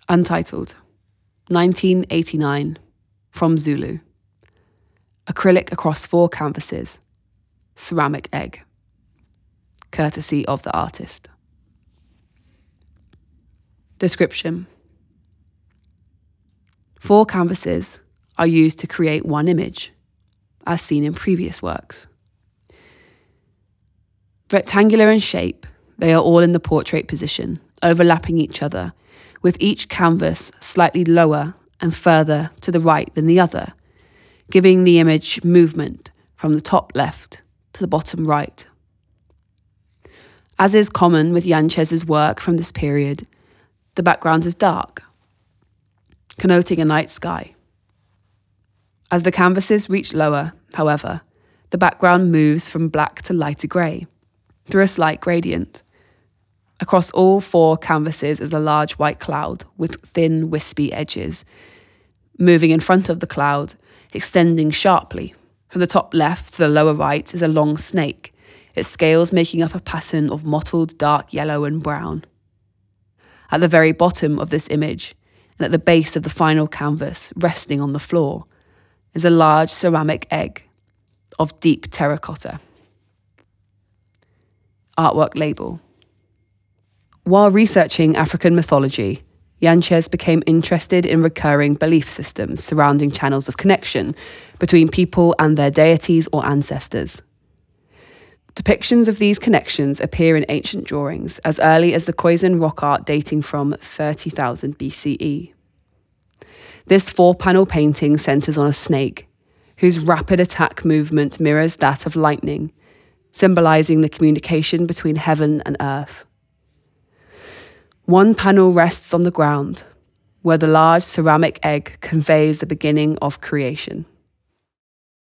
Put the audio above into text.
Untitled, 1989, from Zulu. Acrylic across 4 canvases. Ceramic egg. Courtesy of the artist. Description. 4 canvases are used to create one image, as seen in previous works. Rectangular in shape, they are all in the portrait position, overlapping each other, with each canvas slightly lower and further to the right than the other, giving the image movement from the top left to the bottom right. As is common with Yanchez's work from this period, the background is dark, connoting a night sky. As the canvases reach lower, however, the background moves from black to lighter grey, through a slight gradient. Across all 4 canvases is a large white cloud with thin, wispy edges. Moving in front of the cloud, extending sharply. From the top left to the lower right is a long snake, its scales making up a pattern of mottled dark yellow and brown. At the very bottom of this image, and at the base of the final canvas, resting on the floor, is a large ceramic egg of deep terracotta. Artwork label. While researching African mythology, Yanchez became interested in recurring belief systems surrounding channels of connection between people and their deities or ancestors. Depictions of these connections appear in ancient drawings as early as the Khoisan rock art dating from 30,000 BCE. This 4-panel painting centres on a snake, whose rapid attack movement mirrors that of lightning, symbolising the communication between heaven and earth. One panel rests on the ground, where the large ceramic egg conveys the beginning of creation.